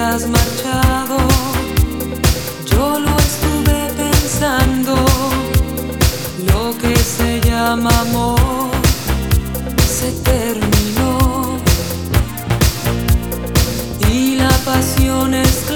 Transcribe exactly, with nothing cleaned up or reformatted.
has marchado, yo lo estuve pensando. Lo que se llama amor se terminó y la pasión es